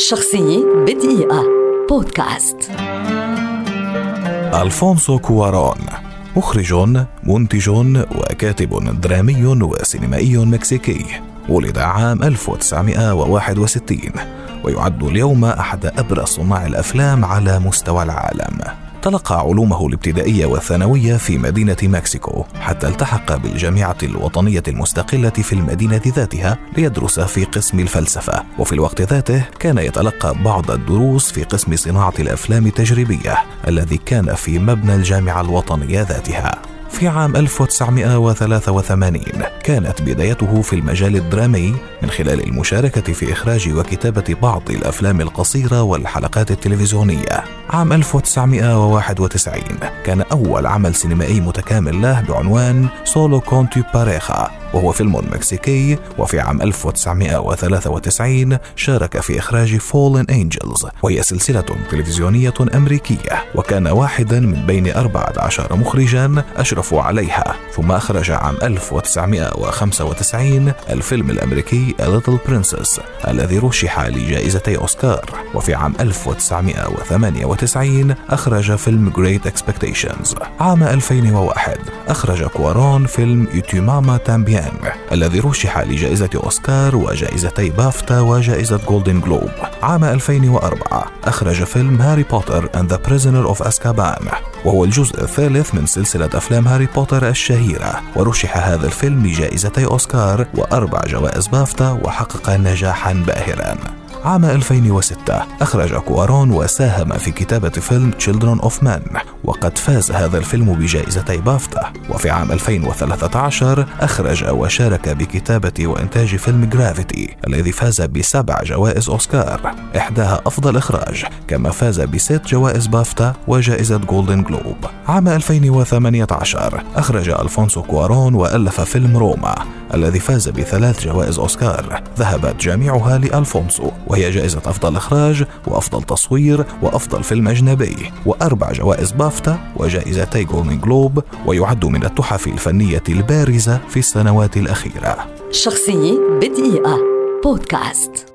شخصية بدقيقة بودكاست. ألفونسو كوارون مخرج، منتج وكاتب درامي وسينمائي مكسيكي. ولد عام 1961 ويعد اليوم أحد أبرز صناع الأفلام على مستوى العالم. تلقى علومه الابتدائية والثانوية في مدينة مكسيكو حتى التحق بالجامعة الوطنية المستقلة في المدينة ذاتها ليدرس في قسم الفلسفة، وفي الوقت ذاته كان يتلقى بعض الدروس في قسم صناعة الأفلام التجريبية الذي كان في مبنى الجامعة الوطنية ذاتها. في عام 1983 كانت بدايته في المجال الدرامي من خلال المشاركة في إخراج وكتابة بعض الأفلام القصيرة والحلقات التلفزيونية. عام 1991 كان أول عمل سينمائي متكامل له بعنوان سولو كون تو باريخا، وهو فيلم مكسيكي. وفي عام 1993 شارك في إخراج فولن أنجلز، وهي سلسلة تلفزيونية أمريكية، وكان واحدا من بين 14 مخرجا أشرفوا عليها. ثم أخرج عام 1995 الفيلم الأمريكي A Little Princess الذي رشح لجائزتي أوسكار. وفي عام 1998 أخرج فيلم Great Expectations. عام 2001 أخرج كوارون فيلم يوتيماما تامبيان الذي رشح لجائزة أوسكار وجائزتي بافتا وجائزة جولدن جلوب. عام 2004 أخرج فيلم هاري بوتر and the Prisoner of Azkaban، وهو الجزء الثالث من سلسلة أفلام هاري بوتر الشهيرة، ورشح هذا الفيلم لجائزتي أوسكار و4 جوائز بافتا وحقق نجاحا باهرا. عام 2006 أخرج كوارون وساهم في كتابة فيلم Children of Men، وقد فاز هذا الفيلم بجائزتي بافتا. وفي عام 2013 أخرج وشارك بكتابة وإنتاج فيلم جرافيتي الذي فاز ب7 جوائز أوسكار، إحداها أفضل إخراج، كما فاز ب6 جوائز بافتا وجائزة جولدن جلوب. عام 2018 أخرج ألفونسو كوارون وألف فيلم روما الذي فاز ب3 جوائز أوسكار، ذهبت جميعها لألفونسو، وهي جائزة أفضل إخراج وأفضل تصوير وأفضل فيلم أجنبي، و4 جوائز بافتا وجائزتي جولدن جلوب، ويعد من التحف الفنية البارزة في السنوات الأخيرة. شخصية بدقيقة بودكاست.